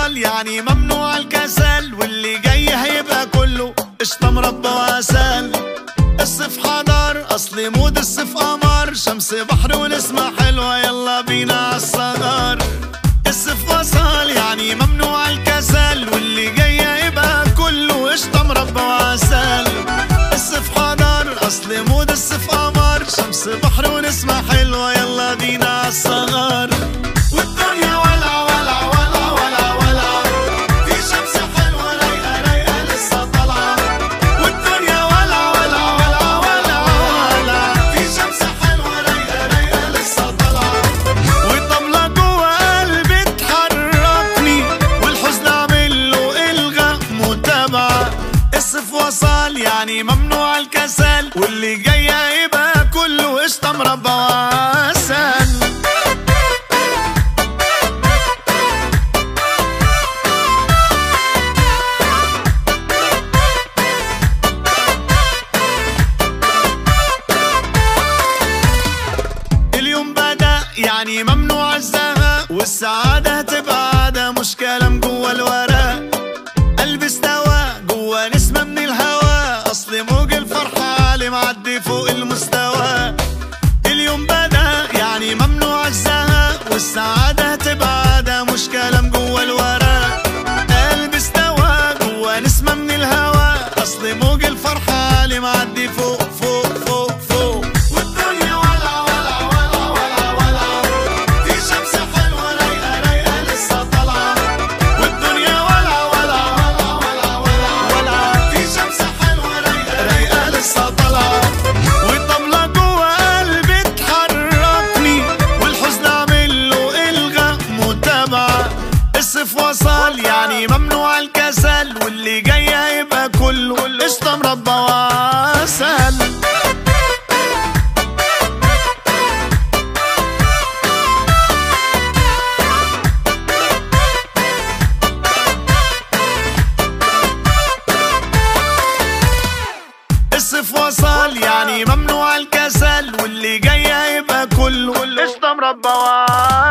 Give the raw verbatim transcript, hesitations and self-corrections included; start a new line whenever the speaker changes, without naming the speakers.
وصل يعني ممنوع الكسل، واللي جاي هيبقى كله قشطة مربى وعسل. الصيف حضر اصل مود الصيف قمر، شمس بحر ونسمة حلوة يلا بينا عالصغار. الصيف وصل يعني ممنوع الكسل، واللي جاي هيبقى كله قشطة مربى وعسل. الصيف حضر اصل مود الصيف قمر، شمس بحر ونسمة حلوة يلا بينا عالصغار. والدنيا ولع ولع ولع ولع ولع، في شمس حلوة رايقة رايقة لسه طالعة. والدنيا ولع ولع ولع ولع ولع، في شمس حلوة رايقة رايقة لسه طالعة. والطبلة جوا قلبي تحركني، والحزن عامل له إلغاء متابعة. الصيف وصل يعني ممنوع الكسل، واللي جاي هيبقى كله قشطة مربى وعسل. اليوم بدأ يعني ممنوع الزهق، والسعادة هتبقى عادة مش كلام جوا الورق. قلبي استوى جوا نسمة من الهوا، أصل موج الفرحة عالي معدي فوق المستوى. اليوم بدأ يعني ممنوع الزهق، والسعادة هتبقى عادة مش كلام جوا الورق. قلبي استوى جوا نسمة من الهوا، أصل موج الفرحة عالي معدي فوق فوق فوق فوق. والدنيا ولع ولع ولع ولع ولع، في شمس حلوة رايقة رايقة لسه طالعة. والدنيا ولع ولع ولع ولع ولع ولع، في شمس حلوة رايقة رايقة لسه طالعة. والطبلة جوا قلبي تحركني، والحزن عامل له إلغاء متابعة. الصيف وصل يعني ممنوع الكسل، واللي جاي هيبقى كله قشطة مربى وعسل. الصيف وصل يعني ممنوع الكسل، واللي جاي هيبقى كله قشطة مربى وعسل.